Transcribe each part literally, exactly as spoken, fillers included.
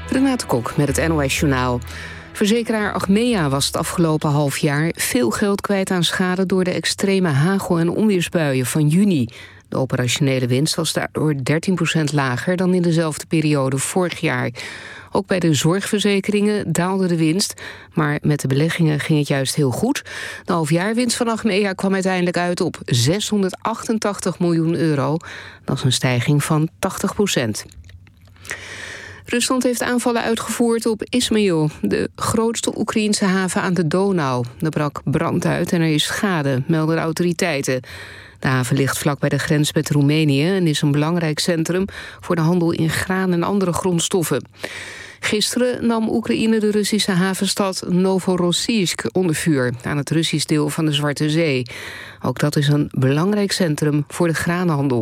Renate Kok met het N O S Journaal. Verzekeraar Achmea was het afgelopen half jaar veel geld kwijt aan schade door de extreme hagel- en onweersbuien van juni. De operationele winst was daardoor dertien procent lager dan in dezelfde periode vorig jaar. Ook bij de zorgverzekeringen daalde de winst, maar met de beleggingen ging het juist heel goed. De halfjaarwinst van Achmea kwam uiteindelijk uit op zeshonderdachtentachtig miljoen euro. Dat is een stijging van tachtig procent. Rusland heeft aanvallen uitgevoerd op Izmail, de grootste Oekraïense haven aan de Donau. Er brak brand uit en er is schade, melden de autoriteiten. De haven ligt vlak bij de grens met Roemenië en is een belangrijk centrum voor de handel in graan en andere grondstoffen. Gisteren nam Oekraïne de Russische havenstad Novorossiysk onder vuur aan het Russisch deel van de Zwarte Zee. Ook dat is een belangrijk centrum voor de graanhandel.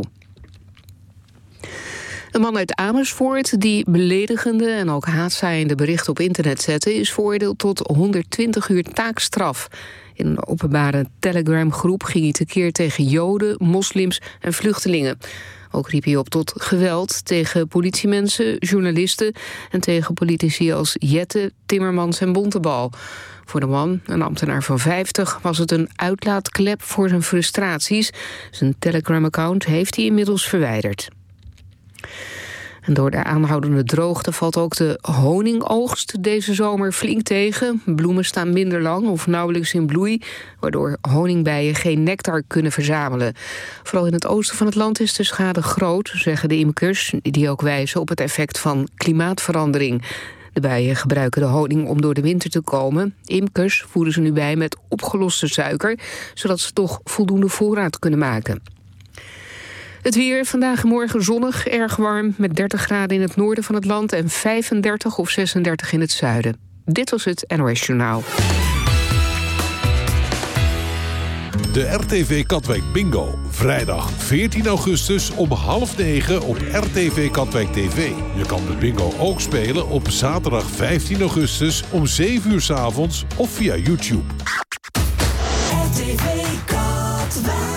Een man uit Amersfoort die beledigende en ook haatzaaiende berichten op internet zette is veroordeeld tot honderdtwintig uur taakstraf. In een openbare Telegram-groep ging hij tekeer tegen Joden, moslims en vluchtelingen. Ook riep hij op tot geweld tegen politiemensen, journalisten en tegen politici als Jette, Timmermans en Bontebal. Voor de man, een ambtenaar van vijftig, was het een uitlaatklep voor zijn frustraties. Zijn Telegram-account heeft hij inmiddels verwijderd. En door de aanhoudende droogte valt ook de honingoogst deze zomer flink tegen. Bloemen staan minder lang of nauwelijks in bloei, waardoor honingbijen geen nectar kunnen verzamelen. Vooral in het oosten van het land is de schade groot, zeggen de imkers, die ook wijzen op het effect van klimaatverandering. De bijen gebruiken de honing om door de winter te komen. Imkers voeden ze nu bij met opgeloste suiker, zodat ze toch voldoende voorraad kunnen maken. Het weer, vandaag en morgen zonnig, erg warm, met dertig graden in het noorden van het land en vijfendertig of zesendertig in het zuiden. Dit was het N O S Journaal. De R T V Katwijk Bingo. Vrijdag veertien augustus om half negen op R T V Katwijk T V. Je kan de bingo ook spelen op zaterdag vijftien augustus om zeven uur 's avonds of via YouTube. R T V Katwijk.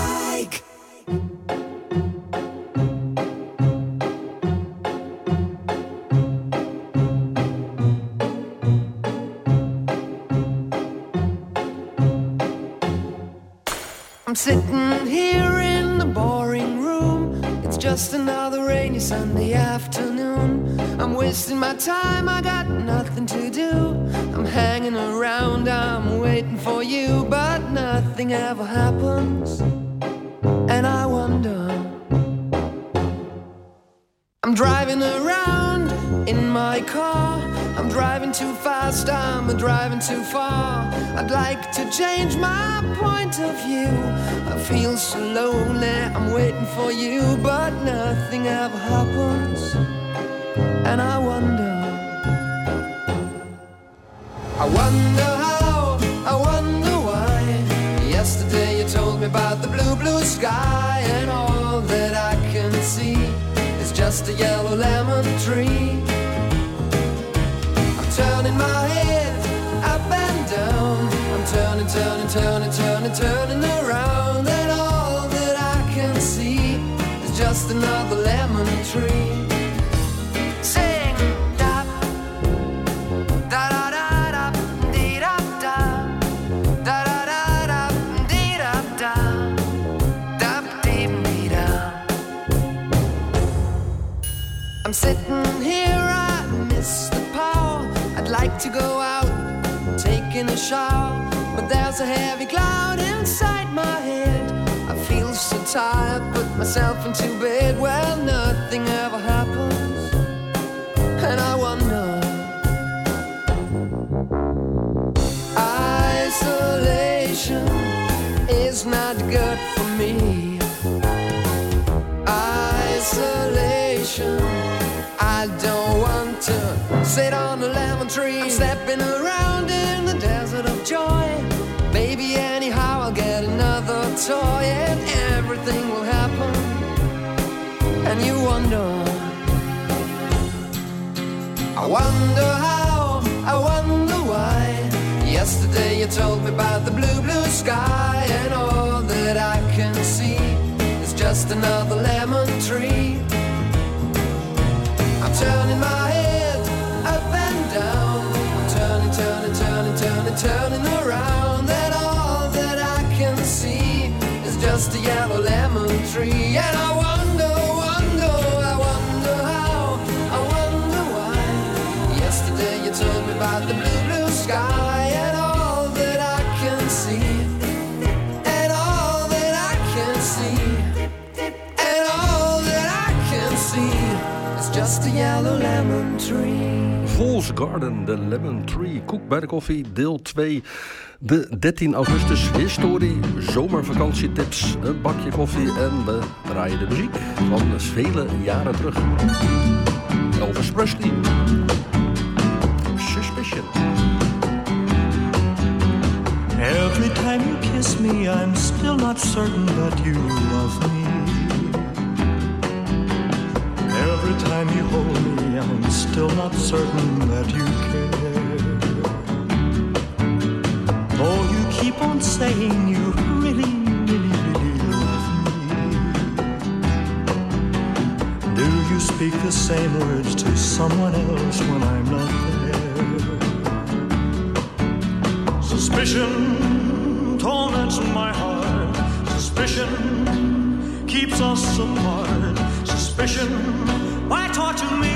I'm sitting here in the boring room. It's just another rainy Sunday afternoon. I'm wasting my time, I got nothing to do. I'm hanging around, I'm waiting for you, but nothing ever happens. And I wonder, I'm driving around in my car. I'm driving too fast, I'm driving too far. I'd like to change my point of view. I feel so lonely, I'm waiting for you, but nothing ever happens. And I wonder, I wonder how, I wonder why. Yesterday you told me about the blue, blue sky, and all that I can see is just a yellow lemon tree. Turning my head up and down, I'm turning, turning, turning, turning, turning around, and all that I can see is just another lemon tree. Sing da da da da da dee da da da da da da dee da da da dee dee da. I'm sitting here, I miss the power. I'd like to go out, taking a shower, but there's a heavy cloud inside my head. I feel so tired, put myself into bed. Well, nothing ever happens, and I wonder. Isolation is not good for me. Isolation, I don't want to sit on a lemon tree. I'm stepping around in the desert of joy. Baby, anyhow, I'll get another toy, and everything will happen. And you wonder, I wonder how, I wonder why. Yesterday you told me about the blue, blue sky, and all that I can see is just another lemon tree. I'm turning my head up turning around, and all that I can see is just a yellow lemon tree. And I wonder, wonder, I wonder how, I wonder why. Yesterday you told me about the blue, blue sky, and all that I can see, and all that I can see, and all that I can see is just a yellow lemon tree. Fool's Garden, de Lemon Tree. Koek bij de koffie, deel twee. De dertien augustus historie, zomervakantietips, een bakje koffie en we draaien de muziek van vele jaren terug. Elvis Presley. Suspicion. Every time you kiss me, I'm still not certain that you love me. Every time you hold me, I'm still not certain that you care. Oh, you keep on saying you really, really, really love me. Do you speak the same words to someone else when I'm not there? Suspicion torments my heart. Suspicion keeps us apart. Suspicion, why torture me?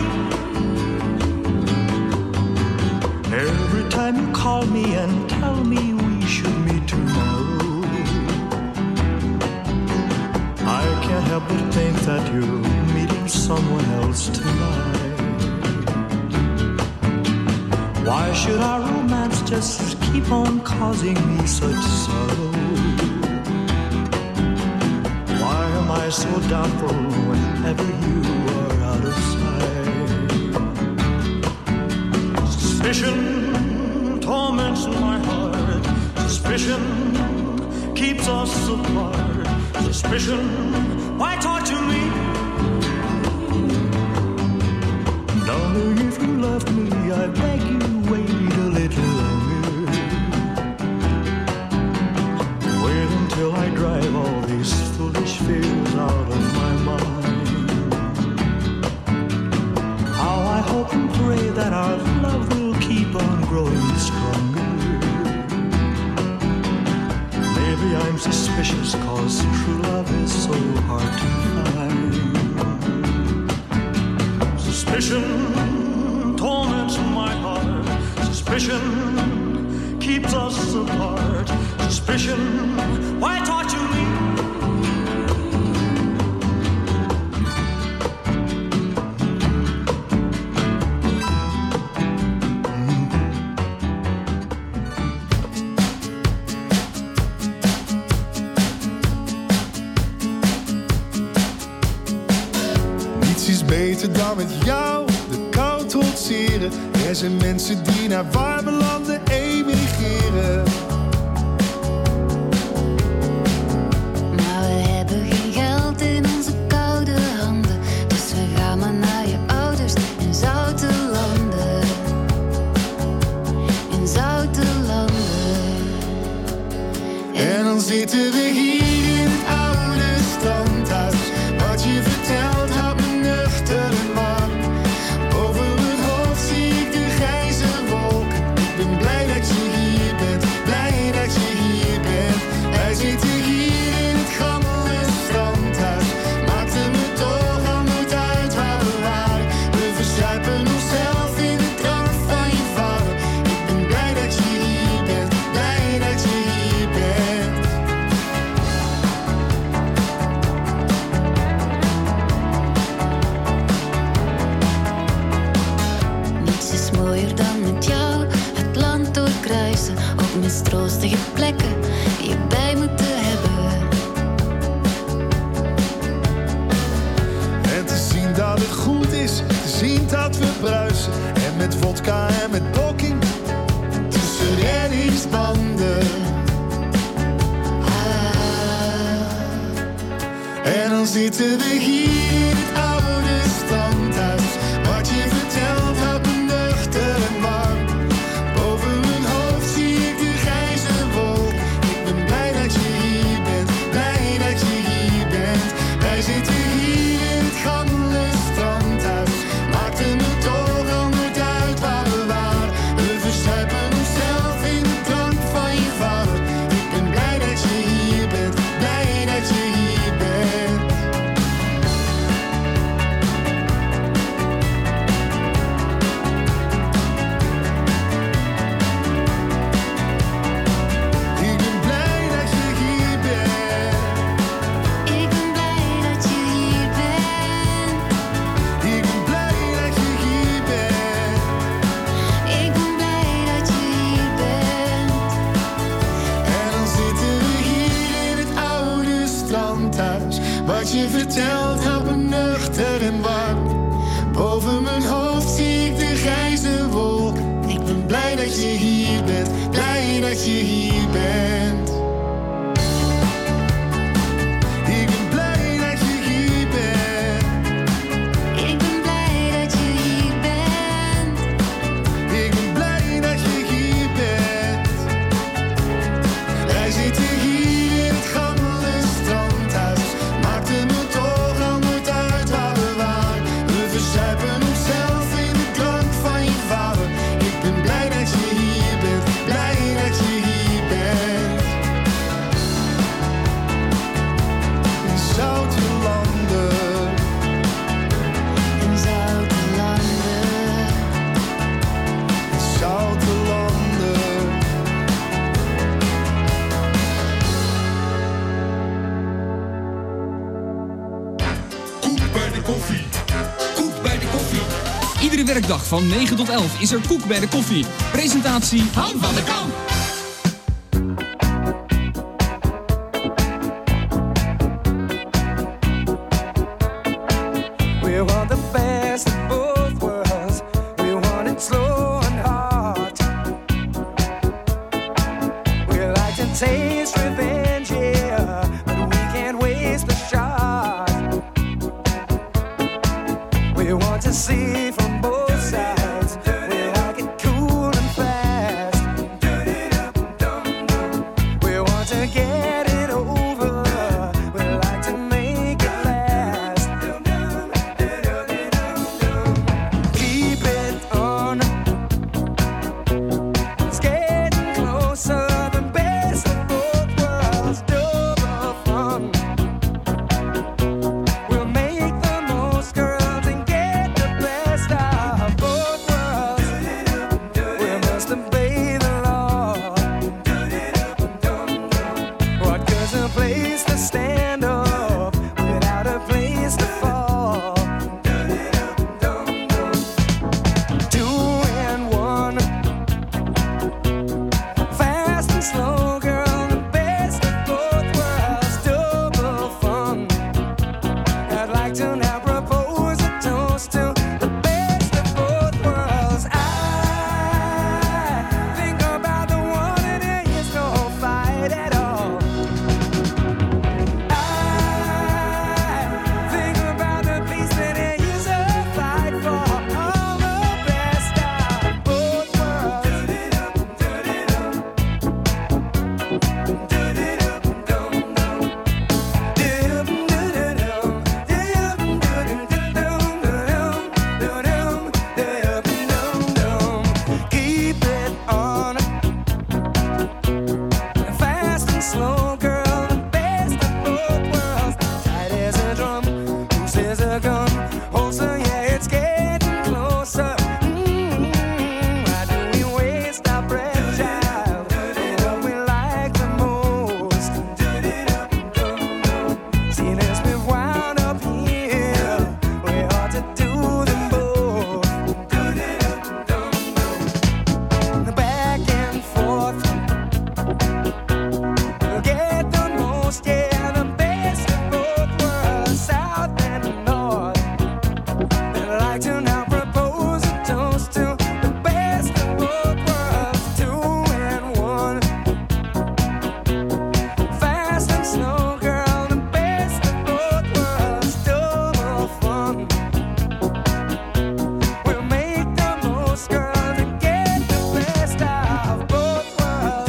Every time you call me and tell me we should meet tomorrow, I can't help but think that you're meeting someone else tonight. Why should our romance just keep on causing me such sorrow? Why am I so doubtful whenever you are out of sight? Suspicion torments my heart. Suspicion keeps us apart. Suspicion, why torture me? Darling, if you love me, I beg you, wait a little longer. Wait until I drive all these foolish fears out of my mind. How I hope and pray that our love will keep on growing stronger. Maybe I'm suspicious cause true love is so hard to find. Suspicion torments my heart. Suspicion keeps us apart. Suspicion, why torture me? Niets is beter dan met jou de kou trotseren. Er zijn mensen die naar warme landen emigreren. Maar we hebben geen geld in onze koude handen, dus we gaan maar naar je ouders in zoute landen. In zoute landen. En dan zitten we hier in het oude strandhuis. Wat je vertelt houdt me nuchter en warm. Boven mijn hoofd zie ik de grijze wolken. Ik ben blij dat je hier bent, blij dat je hier bent. Wij zitten hier in het gammele strandhuis. Maakte me toch al nooit uit waar we waren. We verzuipen onszelf in de drank van je vader. Ik ben blij dat je hier bent, blij dat je hier bent. Niets is mooier dan met jou het land doorkruisen, op mistroostige plekken je bij moeten hebben. En te zien dat het goed is, te zien dat we bruisen. En met vodka en met blokking tussen reddingsbanden. Ah, En dan zitten we hier in het oude strandhuis. Wat je vertelt houdt me nuchter en warm. Boven mijn hoofd zie ik de grijze wolk. Ik ben blij dat je hier bent, blij dat je hier bent. Wij zitten hier in het gammele strandhuis. Maakte me toch al nooit uit waar we waren. We verzuipen onszelf in de drank Iedere werkdag van negen tot elf is er koek bij de koffie. Presentatie Han van der Kamp. We want the best of both worlds. We want it slow and hard. We like to taste revenge, yeah, but we can't waste the shot. We want to see from both sides. We like it cool and fast. We want to get it over. We like to make it last. Keep it on. It's getting closer. The best of both worlds. Double fun. We'll make the most girls and get the best of both worlds. We must obey the law. What good's a place to stand up without a place to fall? Two and one, fast and slow, girl, the best of both worlds, double fun. I'd like to now propose a toast to the best of both worlds. I think about the one and there is no fight at all. I think about the peace that there is a fight for. All the best of both worlds. Keep it on. Fast and slow, girl, the best of both worlds. Tight as a drum, loose as a gun. Also, yeah, it's getting closer. Mm, why do we waste our breath, child? What we like the most. Seeing as we've wound up here, we ought to do them both. Back and forth. We'll get the most, yeah, the best of both worlds, south and north. I'd like to now propose a toast to the best of both worlds, two and one. Fast and slow, girl, the best of both worlds, double fun. We'll make the most, girl, to get the best of both worlds.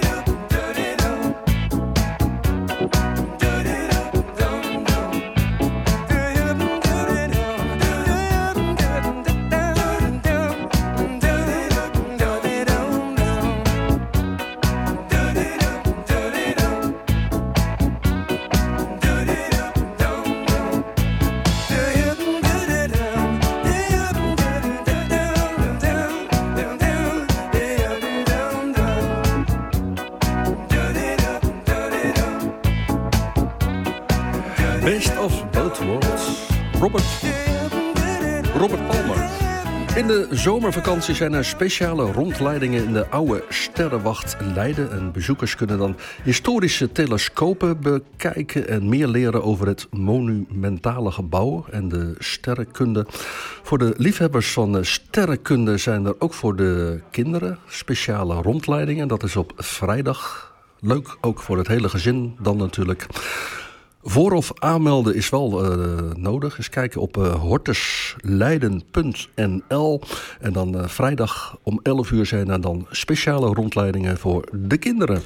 Best of Both Worlds. Robert, Robert Palmer. In de zomervakantie zijn er speciale rondleidingen in de oude Sterrenwacht Leiden. En bezoekers kunnen dan historische telescopen bekijken en meer leren over het monumentale gebouw en de sterrenkunde. Voor de liefhebbers van sterrenkunde zijn er ook voor de kinderen speciale rondleidingen. Dat is op vrijdag. Leuk, ook voor het hele gezin dan natuurlijk. Voor- of aanmelden is wel uh, nodig. Eens kijken op uh, hortusleiden punt n l. En dan uh, vrijdag om elf uur zijn er dan speciale rondleidingen voor de kinderen.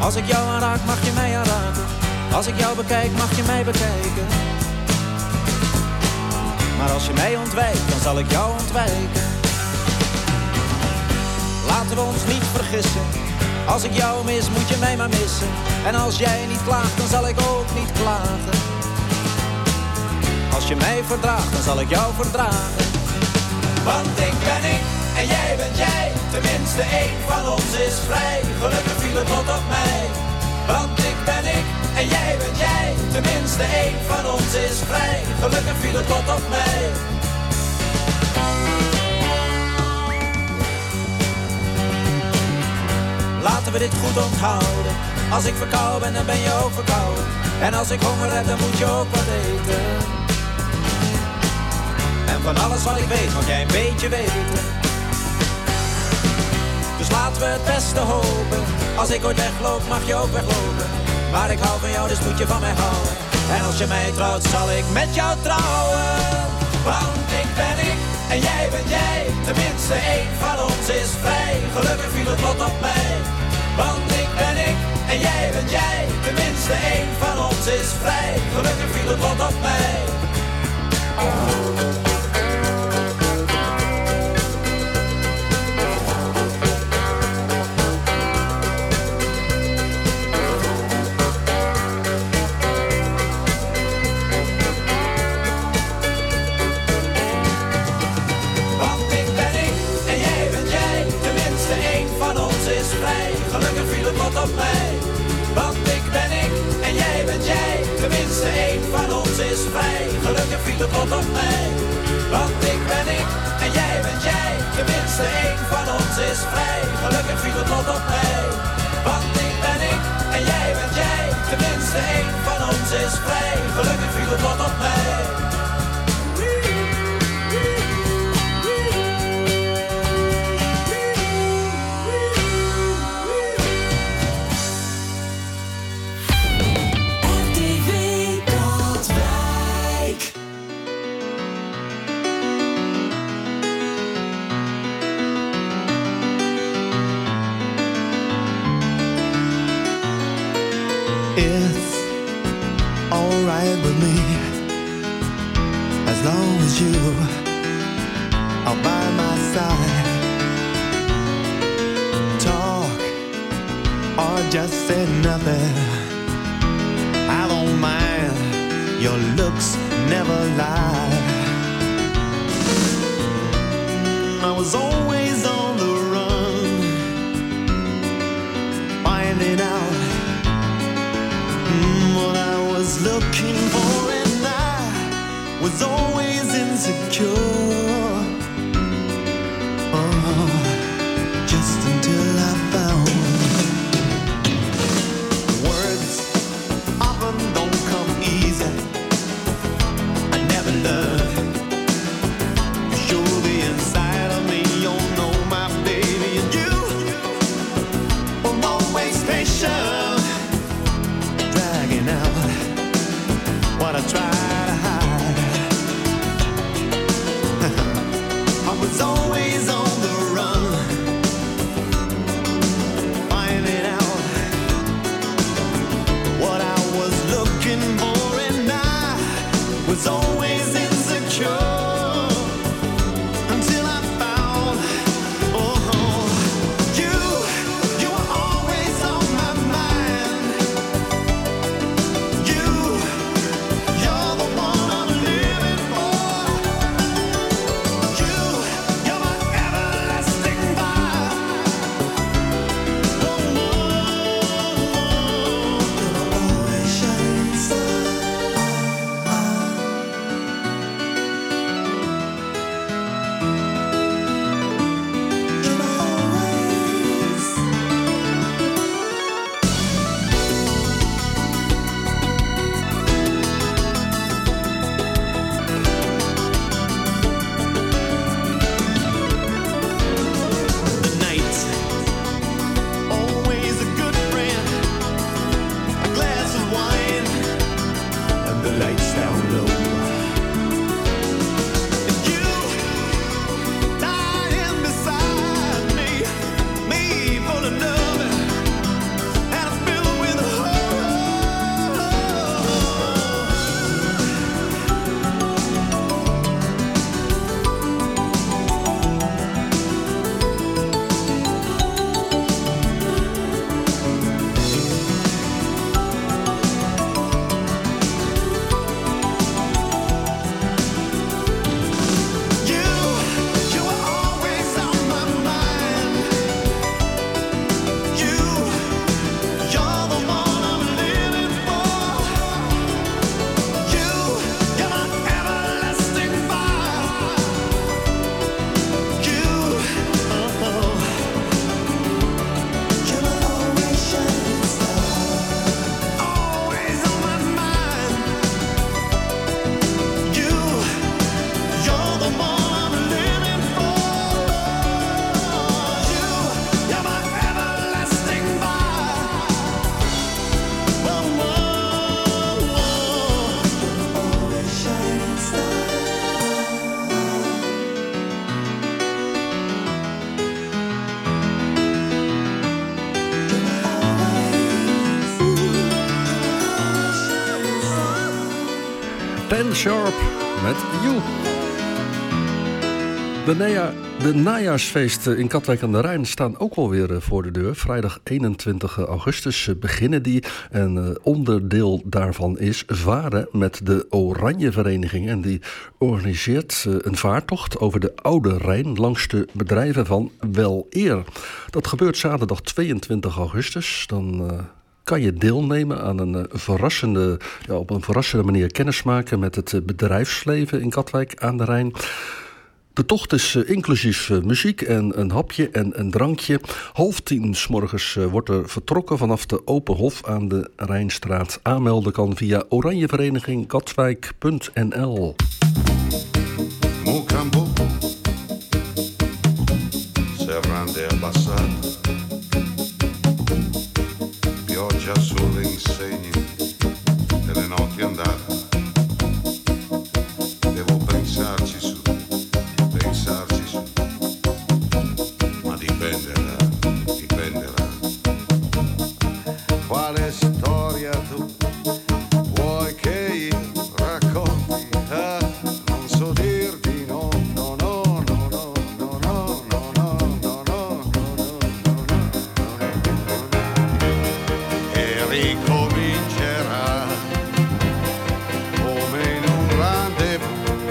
Als ik jou aanraak, mag je mij aanraken. Als ik jou bekijk, mag je mij bekijken. Maar als je mij ontwijkt, dan zal ik jou ontwijken. Laten we ons niet vergissen. Als ik jou mis, moet je mij maar missen. En als jij niet klaagt, dan zal ik ook niet klagen. Als je mij verdraagt, dan zal ik jou verdragen. Want ik ben ik en jij bent jij. Tenminste één van ons is vrij. Gelukkig viel het lot op mij. Want ik ben ik en jij bent jij. Tenminste één van ons is vrij. Gelukkig viel het lot op mij. Laten we dit goed onthouden. Als ik verkouden ben, dan ben je ook verkouden. En als ik honger heb, dan moet je ook wat eten. En van alles wat ik weet, mag jij een beetje weten. Dus laten we het beste hopen. Als ik ooit wegloop, mag je ook weglopen. Maar ik hou van jou, dus moet je van mij houden. En als je mij trouwt, zal ik met jou trouwen. Want ik ben ik en jij bent jij. Tenminste één van ons is vrij. Gelukkig viel het lot op mij. Want ik ben ik en jij bent jij. Tenminste één van ons is vrij. Gelukkig viel het lot op mij. Gelukkig viel het lot op mij. Want ik ben ik en jij bent jij. Tenminste één van ons is vrij. Gelukkig viel het lot op mij. Want ik ben ik en jij bent jij. Tenminste één van ons is vrij. Gelukkig viel het lot op mij. Want ik ben ik en jij bent jij. Tenminste één van ons is vrij. Gelukkig viel het lot op mij. It's alright with me as long as you are by my side. Talk or just say nothing. I don't mind, your looks never lie. I was always on the run, finding out what I was looking for, and I was always insecure. Oh, just until I found words often don't come easy. I never learned to show the inside of me. You know my baby, and you were always patient, out what I try to hide. I was always on the run, finding out what I was looking for, and I was always insecure. You're the one Sharp met You. De, naja, de najaarsfeesten in Katwijk aan de Rijn staan ook alweer voor de deur. Vrijdag eenentwintig augustus beginnen die. En onderdeel daarvan is varen met de Oranje Vereniging. En die organiseert een vaartocht over de Oude Rijn langs de bedrijven van Weleer. Dat gebeurt zaterdag tweeëntwintig augustus. Dan Uh, kan je deelnemen aan een verrassende, ja, op een verrassende manier kennismaken met het bedrijfsleven in Katwijk aan de Rijn. De tocht is uh, inclusief uh, muziek en een hapje en een drankje. Half tien 's morgens uh, wordt er vertrokken vanaf de Open Hof aan de Rijnstraat. Aanmelden kan via oranjevereniging katwijk punt n l. Mocambo, serrande abbassate, pioggia sulle insegne delle notti andate. Devo pensarci su. Pensarci su, ma dipenderà, dipenderà. Quale storia tu vuoi che io racconti? Ah, non so dirti no, no, no, no, no, no, no, no, no, no, no, e ricomincerà come in un rendezvous.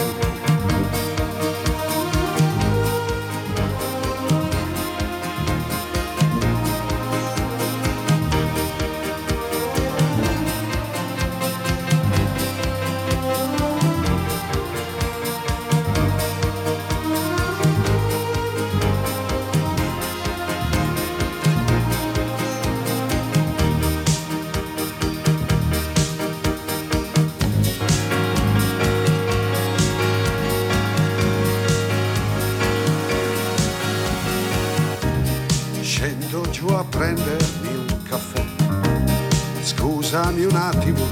Scendo giù a prendermi un caffè, scusami un attimo,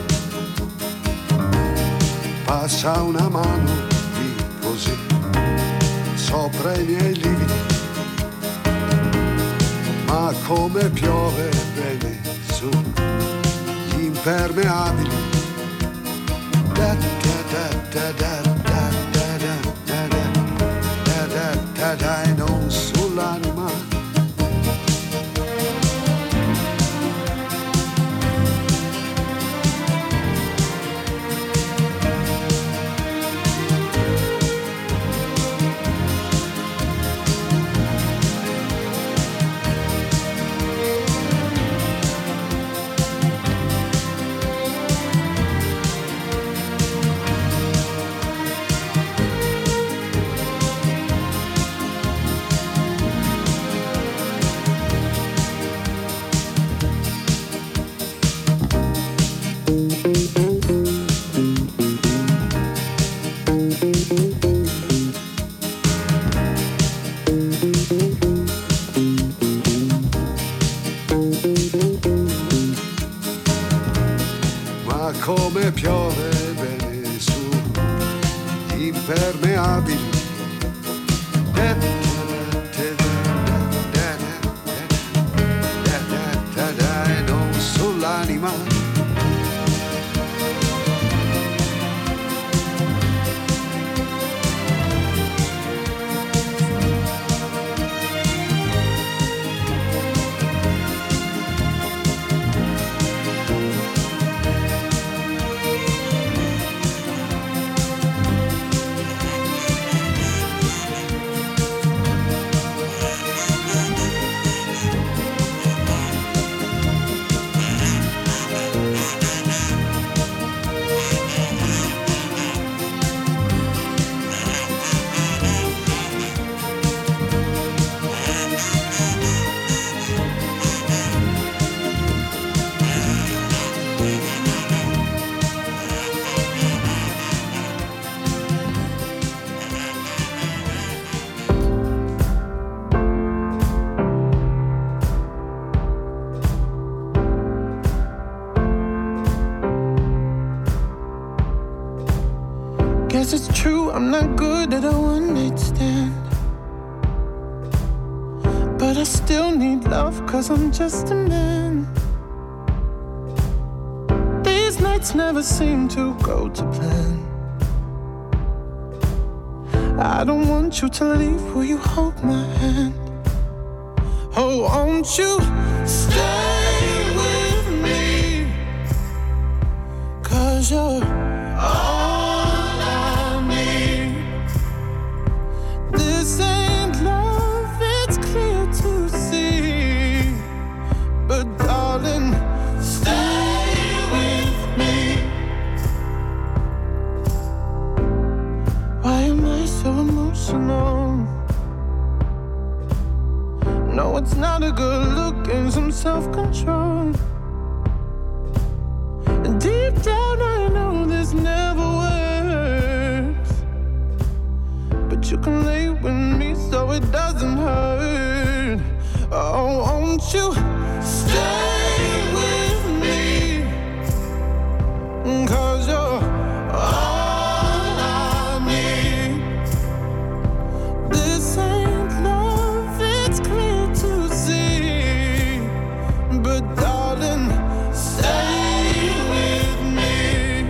passa una mano di così sopra i miei lividi, ma come piove bene su gli impermeabili. Da da da da da da da da da da da da da e non sull'anima. Ma come piove bene su gli impermeabili. Da da da e non sull'anima. Guess it's true, I'm not good at a one-night stand, but I still need love, cause I'm just a man. These nights never seem to go to plan. I don't want you to leave. Will you hold my hand? Oh, won't you stay with me? 'Cause you're all I need. This ain't love, it's clear to see. But darling, stay with me. Why am I so emotional? No, it's not a good look and some self-control. And deep down I know this never works, but you can lay with me so it doesn't hurt. Oh, won't you stay with me? 'Cause you're all I need. This ain't love, it's clear to see. But darling, stay with me.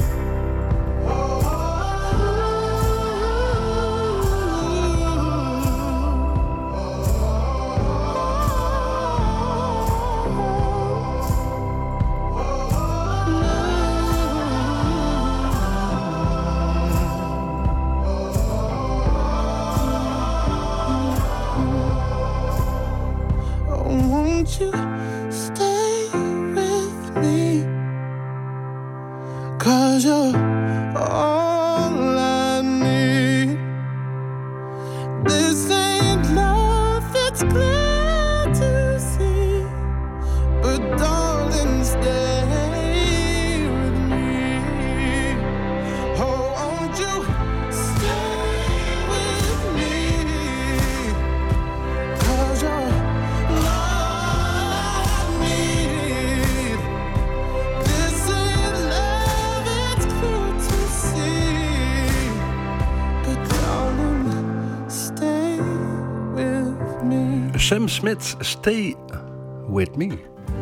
Oh, won't you stay with me? 'Cause you're all I need. This ain't love, it's clear to see. But darling, stay with me. Oh, won't you stay with me? 'Cause you're all I need. This ain't love, it's clear to see. But darling, stay with me. Sam Smith, Stay With Me.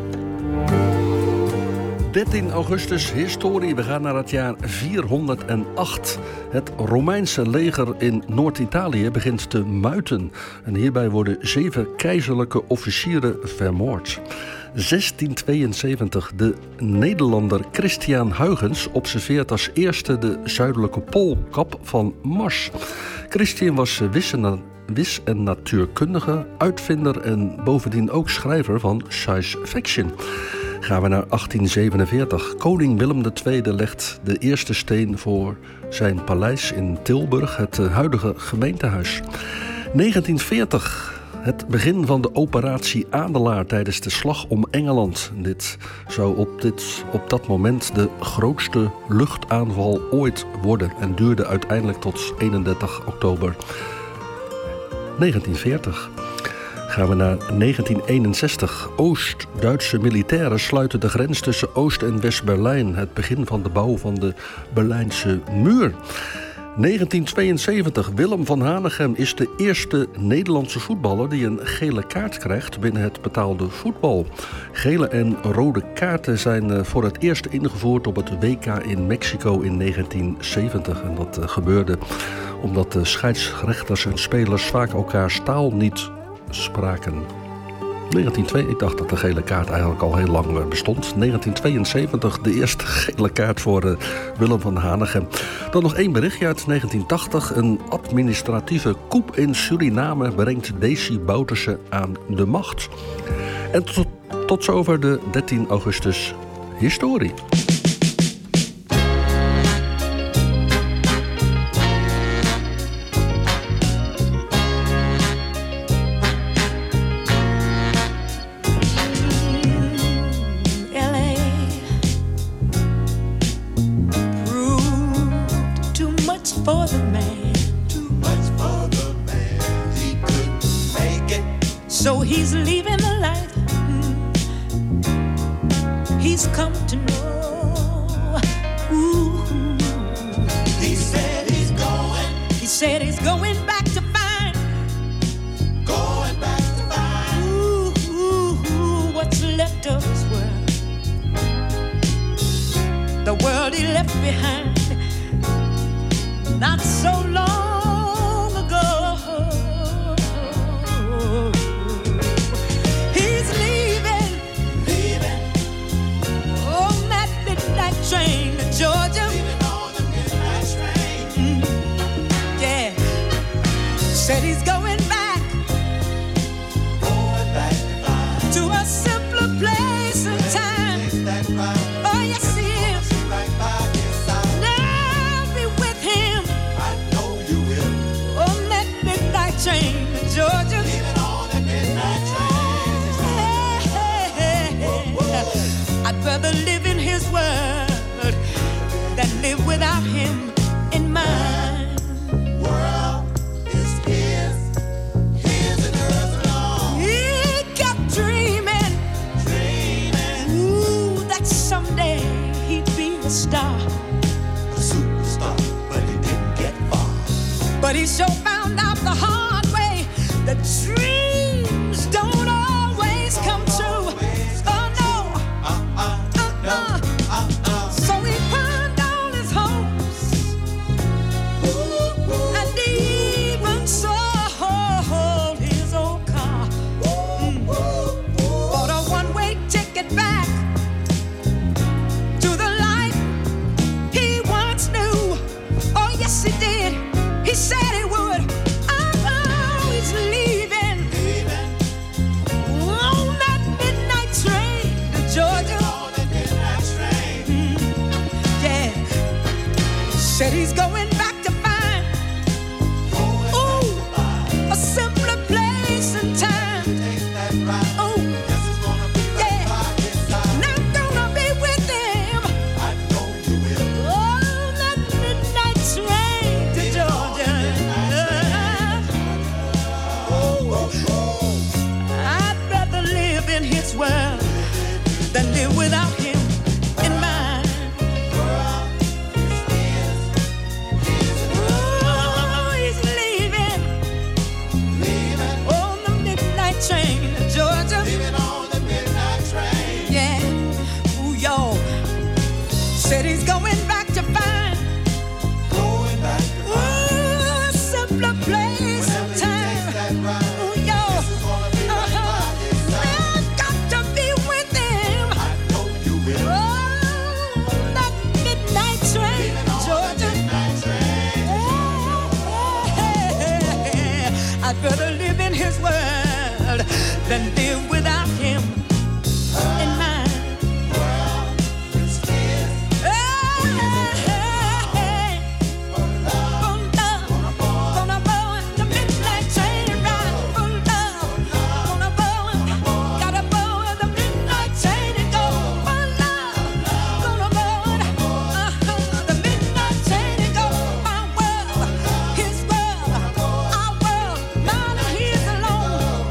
dertien augustus, historie. We gaan naar het jaar vierhonderdacht. Het Romeinse leger in Noord-Italië begint te muiten. En hierbij worden zeven keizerlijke officieren vermoord. zestientweeënzeventig. De Nederlander Christian Huygens observeert als eerste de zuidelijke poolkap van Mars. Christian was wis- wis- en natuurkundige, uitvinder en bovendien ook schrijver van science fiction. Gaan we naar achttien zevenenveertig. Koning Willem de Tweede legt de eerste steen voor zijn paleis in Tilburg, het huidige gemeentehuis. negentien veertig. Het begin van de operatie Adelaar tijdens de slag om Engeland. Dit zou op, dit, op dat moment de grootste luchtaanval ooit worden en duurde uiteindelijk tot eenendertig oktober negentien veertig. Gaan we naar negentien eenenzestig. Oost-Duitse militairen sluiten de grens tussen Oost- en West-Berlijn. Het begin van de bouw van de Berlijnse muur. negentien tweeënzeventig. Willem van Hanegem is de eerste Nederlandse voetballer die een gele kaart krijgt binnen het betaalde voetbal. Gele en rode kaarten zijn voor het eerst ingevoerd op het W K in Mexico in negentien zeventig. En dat gebeurde omdat de scheidsrechters en spelers vaak elkaars taal niet spraken. negentien twee, ik dacht dat de gele kaart eigenlijk al heel lang bestond. negentien tweeënzeventig, de eerste gele kaart voor uh, Willem van Hanegem. Dan nog één berichtje uit negentien tachtig. Een administratieve coup in Suriname brengt Desi Bouterse aan de macht. En tot, tot zover de dertien augustus historie. For the man, too much for the man, he couldn't make it. So he's leaving the life he's come to know. Ooh. He said he's going. He said he's going back to find. Going back to find. Ooh, ooh, ooh, what's left of his world? The world he left behind. Not so long Oh, yes, he is. Now be with him. I know you will. On that midnight train to Georgia. Leaving on that midnight train. Hey, hey, hey. I'd rather live in his world than live without him in mine. World is his, his and hers alone. He kept dreaming, dreaming. Ooh, that someday he'd be a star, a superstar, but he didn't get far. But he sure found out the hard way that dreams don't always come true. Oh no, uh, uh, uh, uh. Uh-uh. So he pawned all his hopes, and even sold his old car. Mm. Bought a one-way ticket back to the life he once knew. Oh yes he did. He said he would. Oh, he's leaving, leaving on that midnight train to Georgia. Said he's going back to find, ooh, a simpler place and time. Ooh, yeah, and I'm gonna be with him. I know you will. On that midnight train to Georgia. I'd rather live in his world than live without him in mine. Train to Georgia. Leaving on the midnight train. Yeah. Ooh, y'all. Said he's going back to find. Going back to find. Ooh, a simpler place and time. Right. Ooh, y'all. Uh-huh. I've got to be with him. I know you will. Oh, that midnight train to Georgia. Midnight train. Hey, hey, hey. I'd rather live in his world than live without him in mine. World is his. Hey, hey, hey. For love, gonna board the midnight train ride. For love, gonna board, gotta board the midnight train and go. For love, gonna board uh-huh, the midnight train and go. My world, his world, our world, mine and his alone.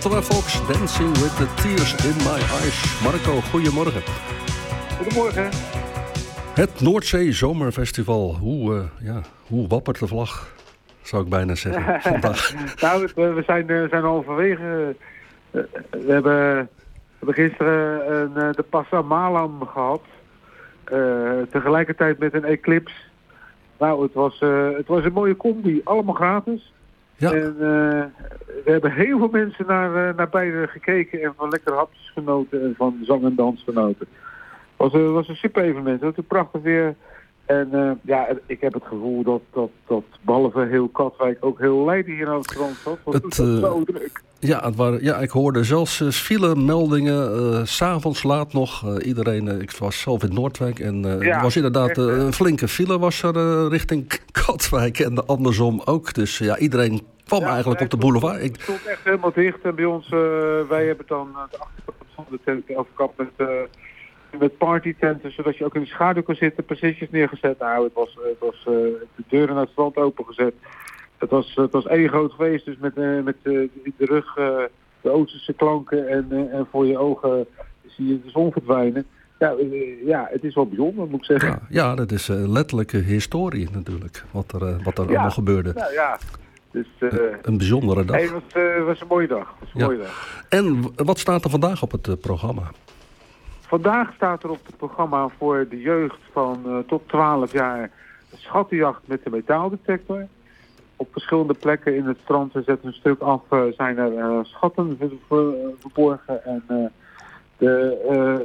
Antwerp, folks. Dancing with the tears in my eyes. Marco, goedemorgen. Goedemorgen. Het Noordzee Zomerfestival. Hoe, uh, ja, hoe wappert de vlag, zou ik bijna zeggen, vandaag? Nou, we, we zijn, uh, zijn halverwege. Uh, we, hebben, we hebben gisteren een, uh, de Passa Malam gehad. Uh, tegelijkertijd met een eclipse. Nou, het was, uh, het was een mooie combi. Allemaal gratis. Ja. En uh, we hebben heel veel mensen naar, uh, naar beide gekeken en van lekkere hapjes genoten en van zang en dans genoten. Het was, uh, was een super evenement. Het was prachtig weer. En uh, ja, ik heb het gevoel dat, dat, dat behalve heel Katwijk ook heel Leiden hier aan het strand zat. Want het was uh, zo druk. Ja, het waren, ja, ik hoorde zelfs uh, file meldingen. Uh, 's avonds laat nog. Uh, iedereen, uh, ik was zelf in Noordwijk. En uh, ja, was inderdaad uh, een flinke file was er uh, richting Katwijk. En andersom ook. Dus uh, ja, iedereen kwam ja, eigenlijk op de boulevard. Het stond echt helemaal dicht. En bij ons, uh, wij hebben dan uh, de achterkant van de tent afgekapt met... Uh, met partytenten, zodat je ook in de schaduw kon zitten, precies neergezet. Nou, het was, het was uh, de deuren naar het strand opengezet. Het was, het was één groot feest, dus met, uh, met uh, in de rug uh, de Oosterse klanken en, uh, en voor je ogen zie je de zon verdwijnen. Ja, uh, ja, het is wel bijzonder, moet ik zeggen. Ja, ja dat is uh, letterlijke historie natuurlijk, wat er, uh, wat er ja, allemaal gebeurde. Nou, ja. Dus, uh, een bijzondere dag. Nee, het was, uh, was een mooie dag. Was een ja. mooie dag. En wat staat er vandaag op het uh, programma? Vandaag staat er op het programma voor de jeugd van uh, tot twaalf jaar schattenjacht met de metaaldetector. Op verschillende plekken in het strand, we zetten een stuk af, uh, zijn er uh, schatten ver, ver, verborgen. En uh, de uh,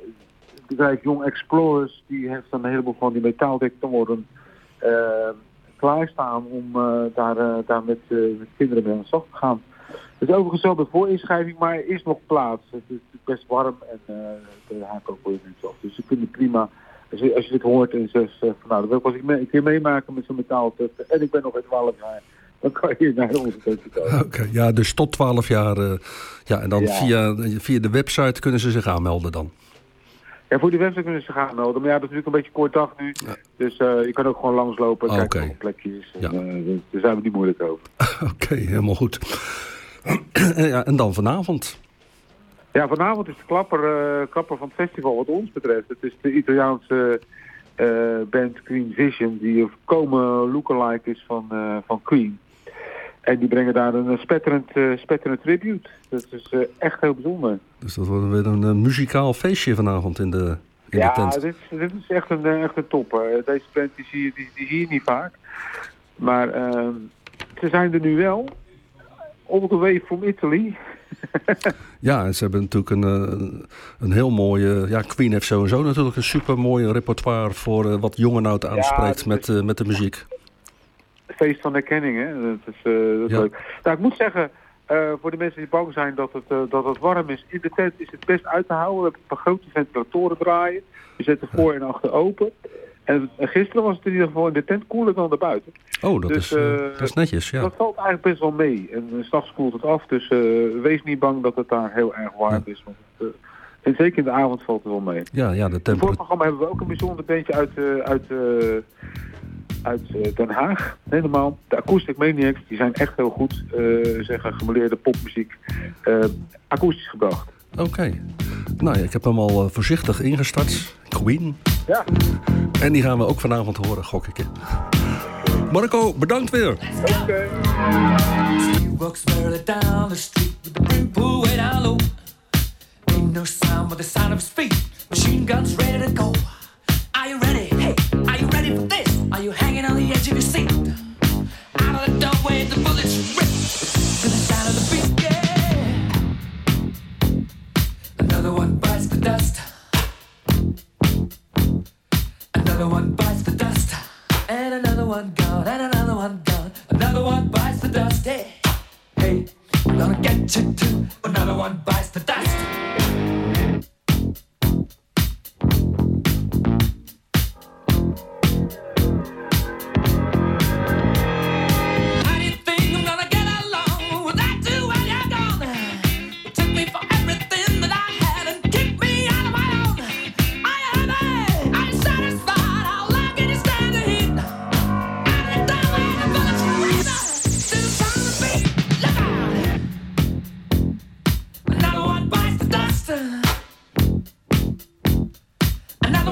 het bedrijf Young Explorers die heeft een heleboel van die metaaldetectoren uh, klaarstaan om uh, daar, uh, daar met, uh, met kinderen mee aan de slag te gaan. Het is overigens wel de voorinschrijving, maar er is nog plaats. Het is best warm en uh, de haken ook voor je mensen af. Dus ze kunnen prima, als je, als je dit hoort en zegt van nou, dat wil ik wel eens een keer meemaken met zo'n metaaltest en ik ben nog in twaalf jaar, dan kan je naar onze test komen. Oké, okay, ja, dus tot twaalf jaar. Uh, ja, en dan ja. Via, via de website kunnen ze zich aanmelden dan? Ja, voor die website kunnen ze zich aanmelden. Maar ja, dat is natuurlijk een beetje kort dag nu. Ja. Dus uh, je kan ook gewoon langslopen en oh, kijken okay. of er plekje is. En, ja. uh, daar zijn we niet moeilijk over. Oké, okay, helemaal goed. Ja, en dan vanavond? Ja, vanavond is de klapper, uh, klapper van het festival wat ons betreft. Het is de Italiaanse uh, band Queen Vision, die een volkomen lookalike is van, uh, van Queen. En die brengen daar een spetterend, uh, spetterend tribute. Dat is uh, echt heel bijzonder. Dus dat wordt weer een uh, muzikaal feestje vanavond in de, in ja, de tent. Ja, dit, dit is echt een, echt een topper. Deze band die zie, je, die, die zie je niet vaak. Maar uh, ze zijn er nu wel. All the way from Italy. Ja, en ze hebben natuurlijk een, een, een heel mooie... Ja, Queen heeft sowieso natuurlijk een super mooi repertoire voor uh, wat jongen nou aanspreekt ja, met, uh, met de muziek. Feest van herkenning, hè? Dat is, uh, dat is ja. leuk. Nou, ik moet zeggen, uh, voor de mensen die bang zijn dat het, uh, dat het warm is, in de tent is het best uit te houden. We hebben een paar grote ventilatoren draaien. We zetten voor en achter open. En gisteren was het in ieder geval in de tent koeler dan daarbuiten. Oh, dat, dus, is, uh, dat is netjes, ja. Dat valt eigenlijk best wel mee. En uh, 's nachts koelt het af, dus uh, wees niet bang dat het daar heel erg warm ja. is. Want het, uh, en zeker in de avond valt het wel mee. Ja, ja, de temperatuur. Voor het programma hebben we ook een bijzonder bandje uit, uh, uit, uh, uit uh, Den Haag. Helemaal. De Acoustic Maniacs, die zijn echt heel goed. Uh, zeggen gemeleerde popmuziek. Uh, akoestisch gebracht. Oké. Okay. Nou ja, ik heb hem al uh, voorzichtig ingestart. Queen. Ja. En die gaan we ook vanavond horen, gok ik. Marco, bedankt weer. Oké. Okay. She walks further down the street with the brim pulled way down low. Ain't no sound but the sound of his feet. Machine guns ready to go. Are you ready? Hey, are you ready for this? Are you hanging on the edge of your seat? Out of the doorway, the bullets rip to the sound of the beat. Yeah. Another one bites the dust. Another one bites the dust. And another one gone, and another one gone. Another one bites the dust. Hey, hey, I'm gonna get you too. Another one bites the dust.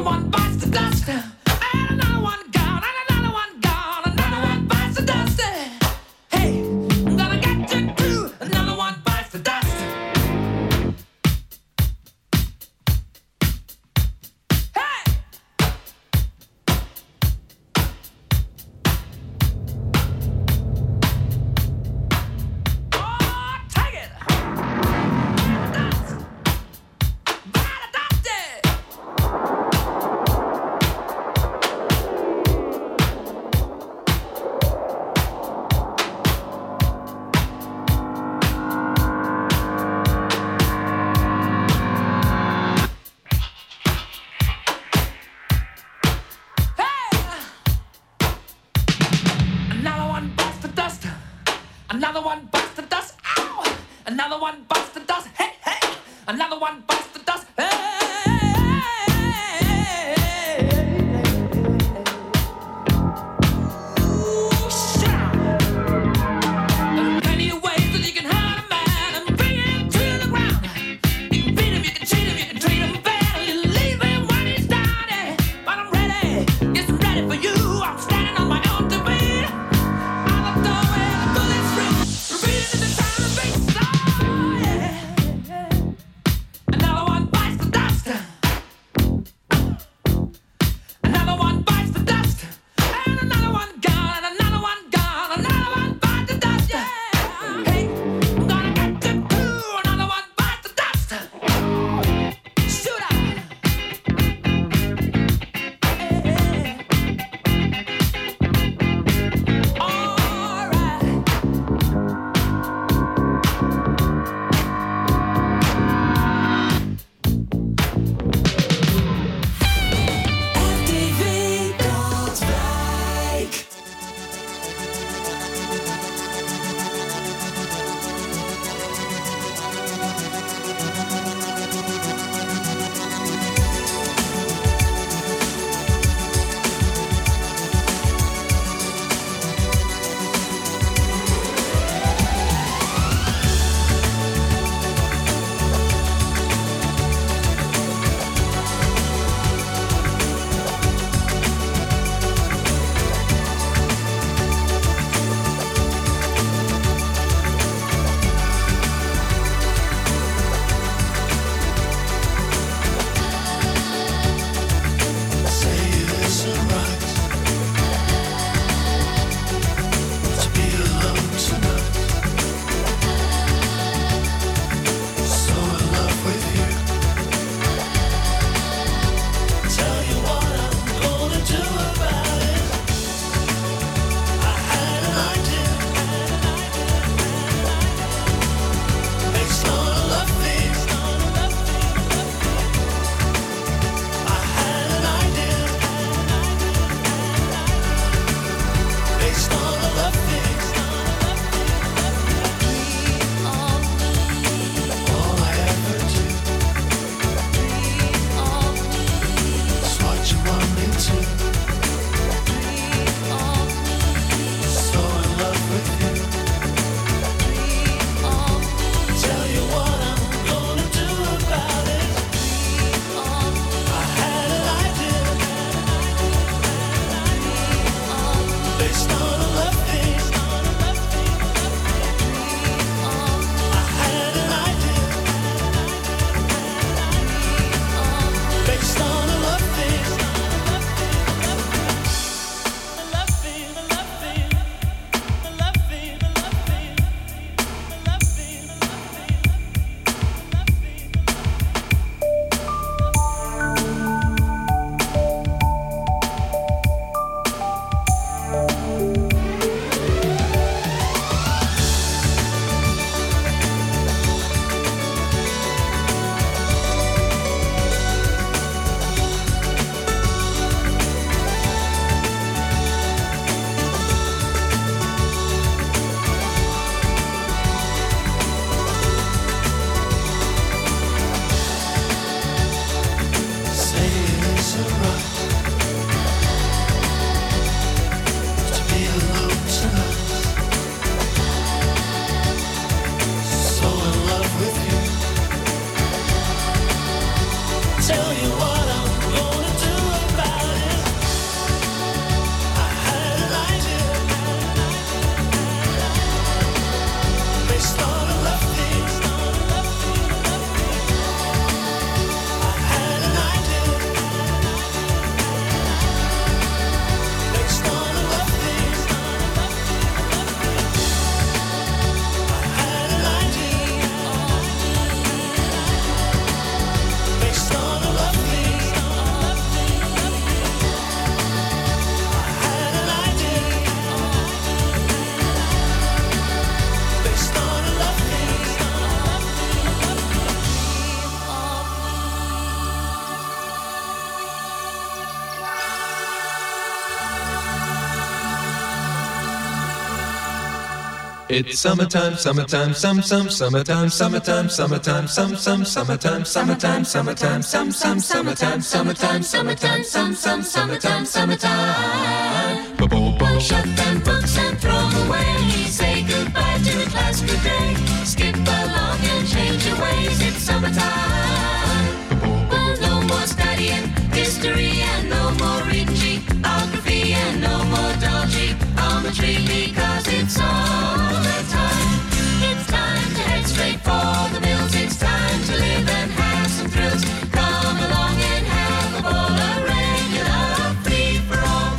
one bites the dust. And another one gone, and another one gone, another one bites the dust. Hey, I'm gonna get you too. Another one bites the dust. Another one bites the dust. Ow! Another one bites the dust. Hey, hey! Another one bites the dust. Hey! Ooh, shut up. There are plenty of ways that you can hurt a man and bring him to the ground. You can beat him, you can cheat him, you can treat him bad, or you leave him when he's down. But I'm ready, yes, I'm ready for you. I'm standing on my own two feet. I'm a doorway, the bullets ring. Repeating in the time and bass. Oh, yeah. Another one bites the dust. It's summertime, summertime, some, some, summertime, summertime, summertime, some, some, summertime, summertime, summertime, some, some, summertime, summertime, summertime, some, some, summertime, summertime. Shut them books and throw them away. Say goodbye to the class, good day. Skip along and change your ways. It's summertime. Well, no more studying history and no more reading geography and no more dolgeometry because it's summertime. It's time to head straight for the mills. It's time to live and have some thrills. Come along and have a ball, a regular free for all.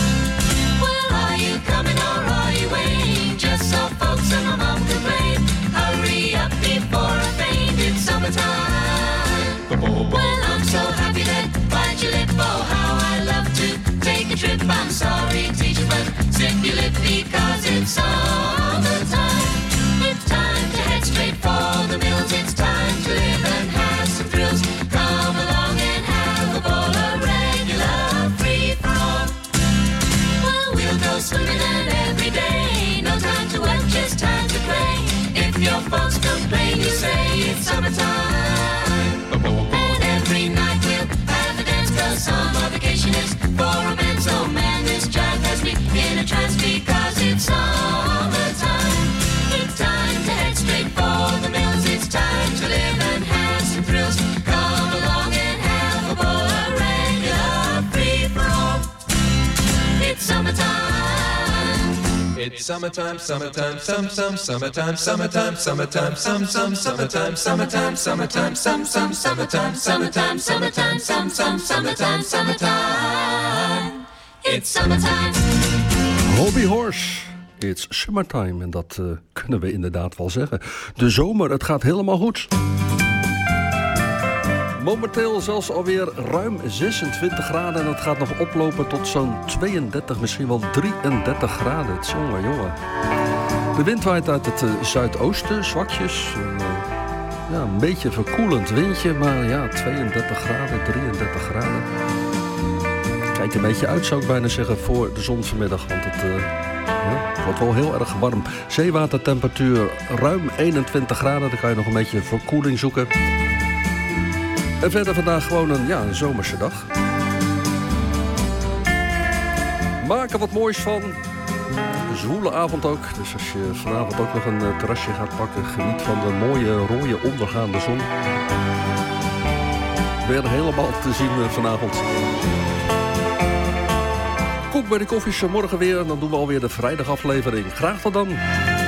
Well, are you coming or are you waiting? Just so folks and my mom can blame. Hurry up before I faint. It's summertime. Well, I'm so happy that bite your lip. Oh, how I love to take a trip. I'm sorry, teacher, but zip your lip because it's summertime. It's time to head straight for the mills. It's time to live and have some thrills. Come along and have a ball, a regular free for all. Well, we'll go swimming and every day. No time to work, just time to play. If your folks complain, you say it's summertime. And every night we'll have a dance, cause summer vacation is for romance. Oh man, this jive has me in a trance because it's summertime. It's time to head straight for the mills. It's time to live and have some thrills. Come along and have a ball, a regular free for all. It's summertime. It's summertime, summertime, some, some, summertime, summertime, summertime, some, some, summertime, summertime, summertime, some, some, summertime, summertime, summertime, some, some, summertime, summertime. It's summertime. Hobby Horse. It's summertime. En dat uh, kunnen we inderdaad wel zeggen. De zomer, het gaat helemaal goed. Momenteel zelfs alweer ruim zesentwintig graden. En het gaat nog oplopen tot zo'n tweeëndertig, misschien wel drieëndertig graden. Jongen, jongen. De wind waait uit het uh, zuidoosten, zwakjes. En, uh, ja, een beetje verkoelend windje. Maar ja, tweeëndertig graden, drieëndertig graden. Kijk een beetje uit, zou ik bijna zeggen, voor de zon vanmiddag. Want het, uh, ja, het wordt wel heel erg warm. Zeewatertemperatuur ruim eenentwintig graden. Dan kan je nog een beetje verkoeling zoeken. En verder vandaag gewoon een, ja, een zomerse dag. Maak er wat moois van. Een zwoele avond ook. Dus als je vanavond ook nog een uh, terrasje gaat pakken, geniet van de mooie rode ondergaande zon. Weer helemaal te zien uh, vanavond. Koek bij de koffies morgen weer. En dan doen we alweer de vrijdagaflevering. Graag tot dan.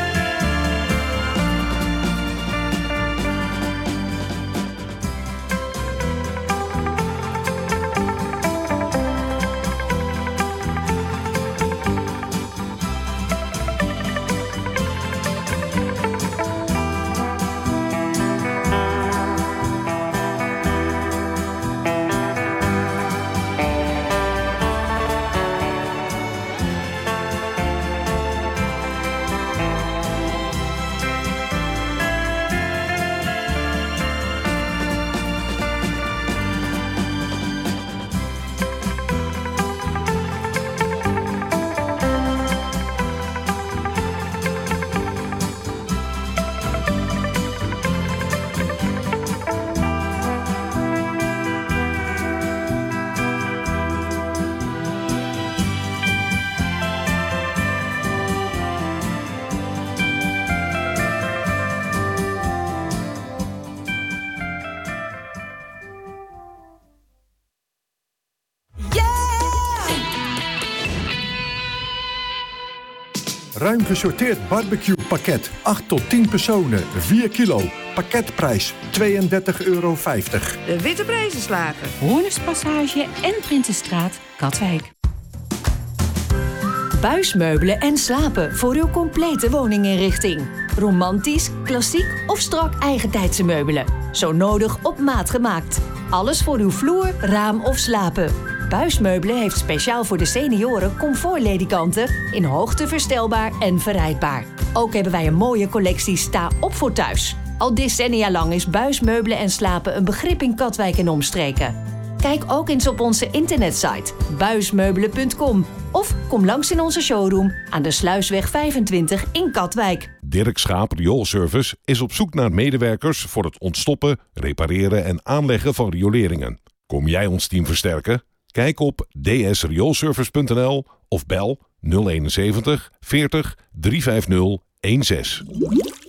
Ruim gesorteerd barbecue pakket. acht tot tien personen. vier kilo. Pakketprijs tweeëndertig euro vijftig. De Witte Prijzenslager. Hoornerspassage en Prinsenstraat, Katwijk. Buismeubelen en slapen voor uw complete woninginrichting. Romantisch, klassiek of strak eigentijdse meubelen. Zo nodig op maat gemaakt. Alles voor uw vloer, raam of slapen. Buismeubelen heeft speciaal voor de senioren comfortledikanten in hoogte verstelbaar en verrijdbaar. Ook hebben wij een mooie collectie sta op voor thuis. Al decennia lang is buismeubelen en slapen een begrip in Katwijk en omstreken. Kijk ook eens op onze internetsite buismeubelen punt com of kom langs in onze showroom aan de Sluisweg vijfentwintig in Katwijk. Dirk Schaap Rioolservice is op zoek naar medewerkers voor het ontstoppen, repareren en aanleggen van rioleringen. Kom jij ons team versterken? Kijk op d s rioolservice punt n l of bel nul eenenzeventig veertig driehonderdvijftig zestien.